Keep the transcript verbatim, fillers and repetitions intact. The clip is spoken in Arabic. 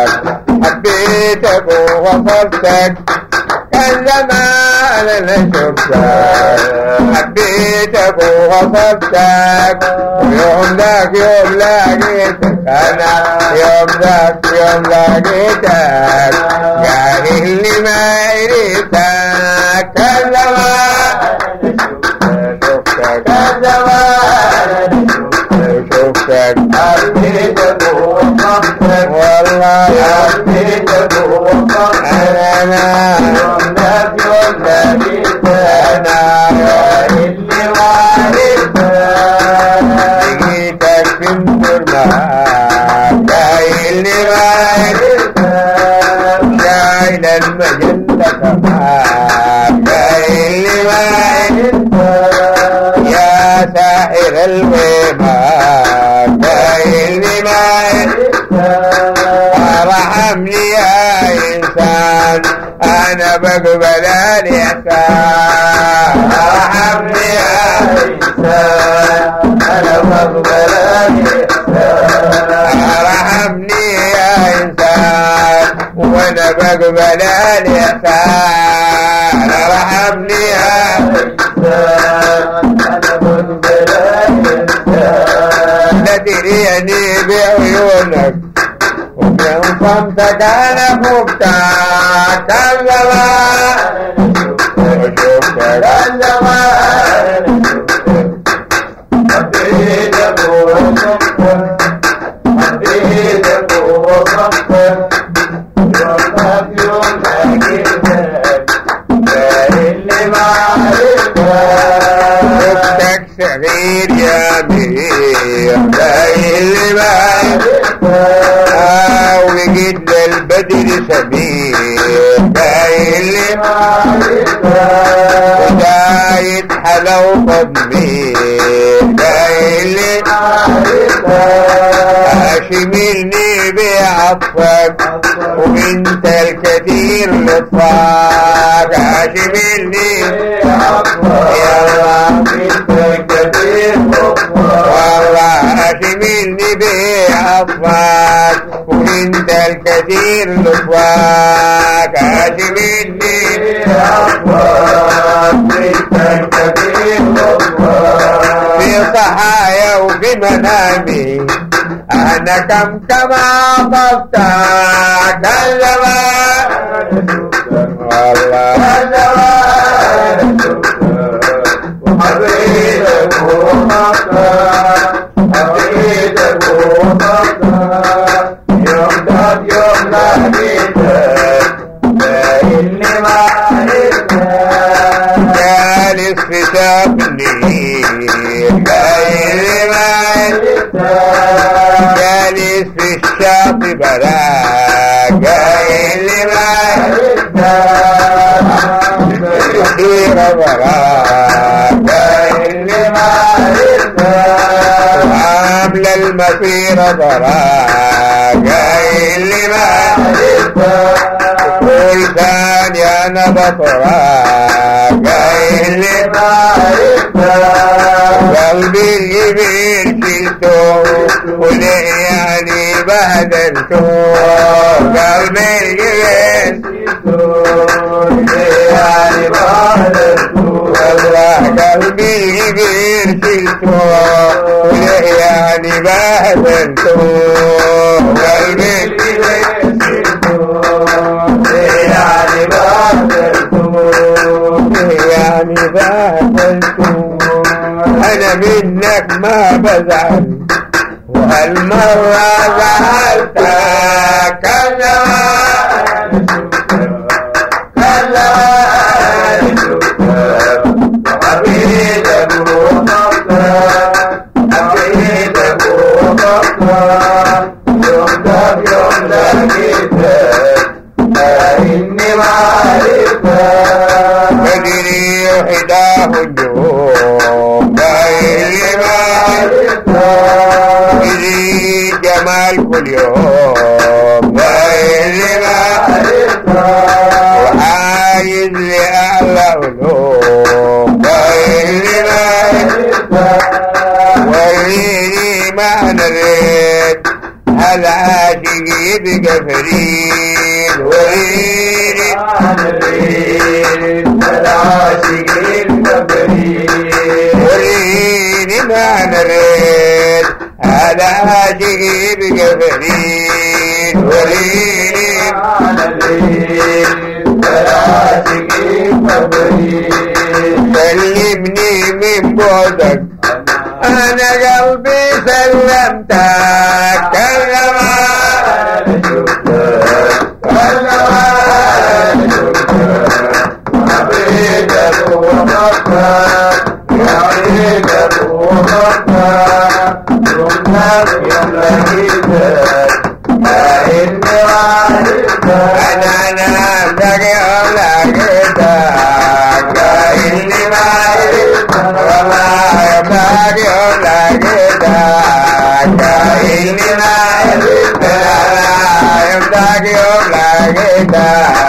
حبيتك ووصفتك كان زمان انا شفتك حبيتك ووصفتك ويوم ذاك يوم لقيتك انا يوم ذاك يوم لقيتك قال اللي ما يريدك كان زمان شفتك كان زمان شفتك حبيتك ووصفتك والله حبيتك ووصفتك انا يوم ذاك يوم لقيتك انا اللي ما يريدك لقيتك في الظلمات جاي اللي ما يريدك شايل المجلة كمان جاي اللي ما يريدك يا ساحر الغيمات جاي اللي ما يريدك ارحمني يا انسان انا بقبل الاحسان ارحمني يا انسان انا بقبل الاحسان ارحمني يا انسان وانا بقبل الاحسان ارحمني يا انسان انا بقبل الاحسان لا تريني بعيونك ومن صمتك انا خفتك كان زمان وشفتك كان زمان حبيتك ووصفتك حبيتك ووصفتك يومك يوم لقيتك اللي ما عرفتك شفتك صغير يا مير اللي ما عرفتك ولقيت للبدر سمير جاي اللي ما عرفتك وجايت حلو تضمير جاي اللي ما عرفتك اشملني بعطفك وانت الكثير لطفك اشملني بعطفك يا الله انت الكثير لطفك والله اشملني بعطفك وانت الكثير لطفك اشملني بعطفك انت الكثير لطفك في صحايا وفي منامي انا كم كما طفتك كان زمان والله كان زمان وحبيتك ووصفتك حبيتك ووصفتك يوم ذاك يوم لقيتك اللي ما عرفتك جالس في ساق النيل اللي ما عرفتك جالس في الشاطئ براك جاي اللي ما عرفتك كثيرة براك جاي اللي ما عرفتك عاملة المسيرة براك جاي اللي ما عرفتك كل ثانية انا بطراك جاي اللي ما عرفتك قلبي اليمين شلته وليه يعني بهدلته قلبي اليمين شلته وليه يعني بهدلته والله قلبي اليمين شلته وليه يعني بهدلته قلبي اليمين شلته وليه يعني بهدلته يعني بهدلته انا منك ما بزعل وهالمرة زعلتك كان زمان كان زمان حبيتك ووصفتك حبيتك ووصفتك يوم ذاك يوم لقيتك اني ما عرفتك بدري وحداه النجوم اللي ما عرفتك جمال كل يوم اللي ما عرفتك وعايز لأعلى علوم اللي ما عرفتك وريني معنى الريت هالعاشق يبقى بقفرين وريد العاشقين كفرين وريد ما نريد على عاشقي بقفرين وريد العاشقين كفرين سلمني من بعدك أنا قلبي سلمتك كالزمان شفتك كالزمان شفتك عبيدك ومطك يا عبيدك ومطك رمتك يا لقيتك يا إني وعدتك أنا نامتك يوم لقيتك يا إني ما عرفتك وما يبقى يوم لقيتك يا إني ما عرفتك يوم لقيتك